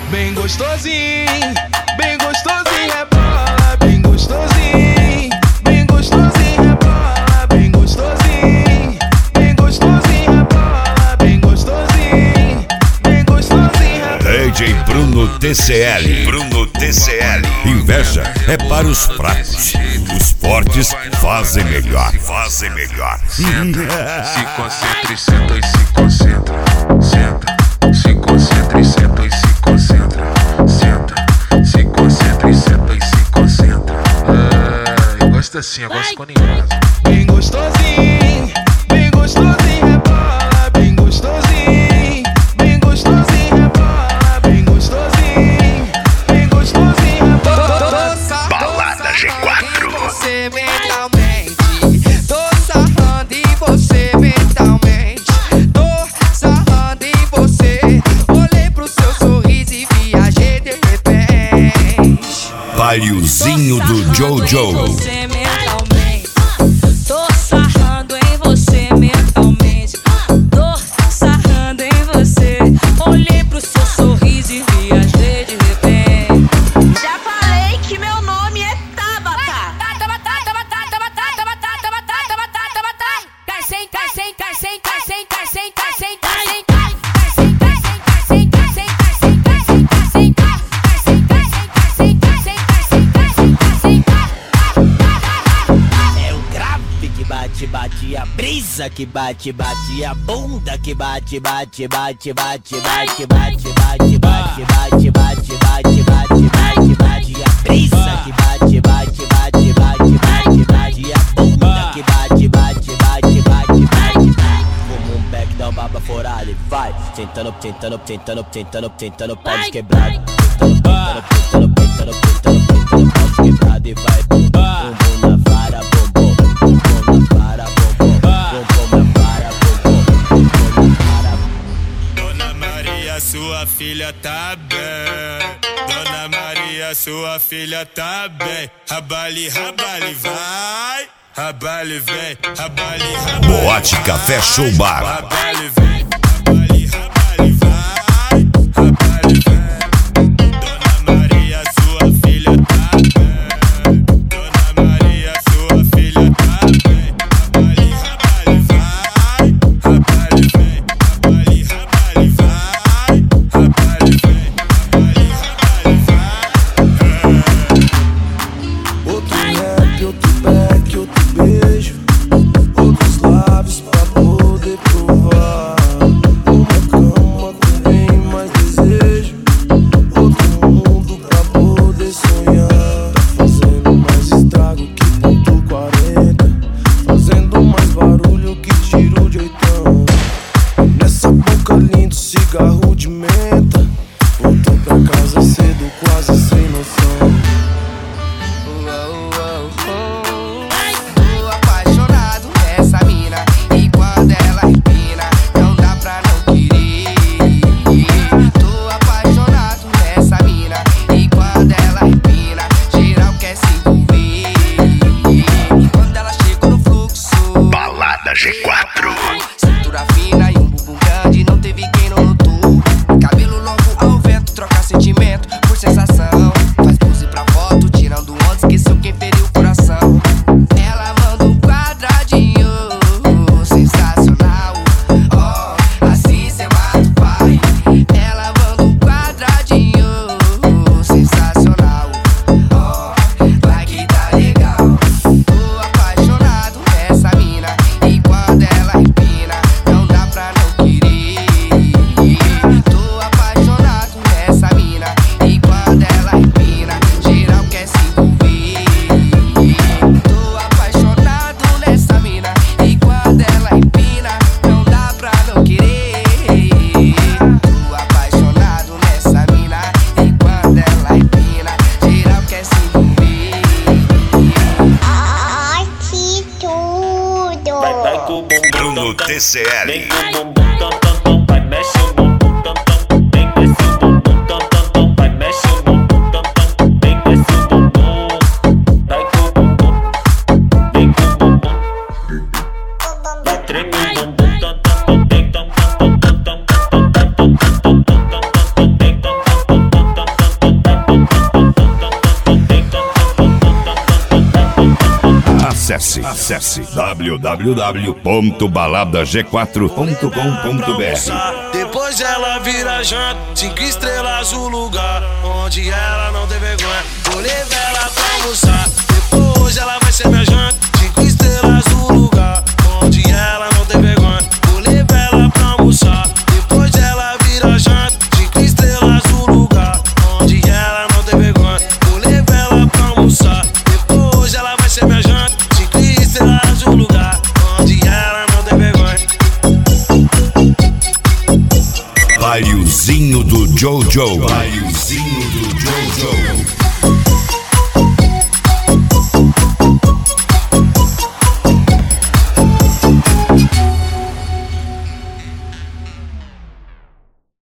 bem gostosinho, bem gostosinho, rebola, bem gostosinho, bem gostosinho, rebola, bem gostosinho, bem gostosinho, rebola, bem gostosinho, bem gostosinho, rebola. DJ Bruno TCL. Bruno TCL. Inveja é para os fracos. Os fortes fazem melhor. Fazem melhor. Senta, se concentra e senta e se concentra. Senta, se concentra e senta e se concentra. Senta, se concentra e senta e se concentra. Eu gosto assim, eu gosto quando engrosa. Bem gostosinho, bem gostosinho, rebola, bem gostosinho, bem gostosinho, rebola, bem gostosinho, bem gostosinho, rebola. Balada G4. Você mentalmente, tô sarrando em você mentalmente, tô sarrando em você. Olhei pro seu sorriso e viajei de repente. Paliozinho do Jojo. Você mentalmente, tô sarrando em você mentalmente, tô sarrando em você. Olhei pro seu sorriso e viajei de repente. Já falei que meu nome é Tabata. É o grave que bate, bate, a brisa que bate, bate, a bunda que bate, bate, bate, bate, bate, bate, bate, bate, bate, bate, bate, bate, bate, bate, a brisa que bate, bate, bate, bate, bate, bate, a bunda que bate, bate, bate, bate, bate, como um back da baba forada e vai tentando, tentando, tentando, tentando, tentando, pode quebrar, tentando, tentando, tentando, tentando, tentando, pode quebrar e vai bum, bum na vara, bum, bum, bum na vara, bum, bum, bum na vara, bum, bum na vara. Dona Maria, sua filha tá bem. Dona Maria, sua filha tá bem. Rabale, rabale, vai. Rabale, vem. Rabale, rabale. Boate Café Show Bar. Rabale, vem. Rabale, rabale, vai. Rabale, vem. Dona Maria, sua filha tá bem. Dona Maria, sua filha tá bem. Rabale, rabale, vai. Rabale, vem. Rabale, rabale, vai. Rabale, vem. Rabale, rabale, vai. Outro rap, outro back, outro beijo, outros lábios pra poder provar. Uma cama com bem mais desejo, outro mundo pra poder sonhar. Tá fazendo mais estrago que ponto 40, fazendo mais barulho que tiro de 80. Nessa boca lindo, cigarro de menta. Voltou pra casa cedo, quase sem noção. Tô apaixonado nessa mina, e quando ela empina, não dá pra não querer. Tô apaixonado nessa mina, e quando ela empina, geral quer se envolver. E quando ela chegou no fluxo, Balada G4. cintura fina e um bumbum grande, não teve quem não notou. Cabelo longo ao vento, troca sentimento por sensação. Faz pose pra foto, tirando onda, esqueceu quem feriu o coração. Ela manda um quadradinho, sensacional. Oh, assim cê mata o pai. Ela manda um quadradinho, sensacional. Oh, vai que tá legal. Tô apaixonado nessa mina, e quando ela empina, não dá pra não querer. Tô apaixonado nessa mina, e quando ela empina, geral quer se envolver. Tô apaixonado nessa mina, e quando ela empina, não dá pra não querer. Tô apaixonado nessa mina, e quando ela empina, geral quer se envolver. Ai, que tudo! Vai com o bumbum, Bruno TCL. vem com o bumbum, tom, tom, tom, vai mexe o bumbum, tom, tom, vem desce o bumbum, tom, tom, tom, vai mexe o bumbum, tom, tom, vem desce o bumbum, vai com o bumbum, vem com o bumbum, vai treme o bumbum, tom, tom, tom, vem tom, tom, tom, tom, tom, tom, tom, tom, tom, tom, tom, tom, tom, vem tom, tom, tom, tom, Acesse www.baladag4.com.br. Depois ela vira janta, 5 estrelas o lugar onde ela não tem vergonha. Vou levar ela pra almoçar. Depois ela vai ser minha janta, 5 estrelas o lugar onde ela não tem vergonha. Vou levar ela pra almoçar. Depois ela vira janta, 5 estrelas o lugar onde ela não tem vergonha. Vou levar ela pra almoçar. Depois ela vai ser minha janta, 5 estrelas o lugar onde ela não tem vergonha. Bailezinho do Jojo. Bailezinho do Jojo.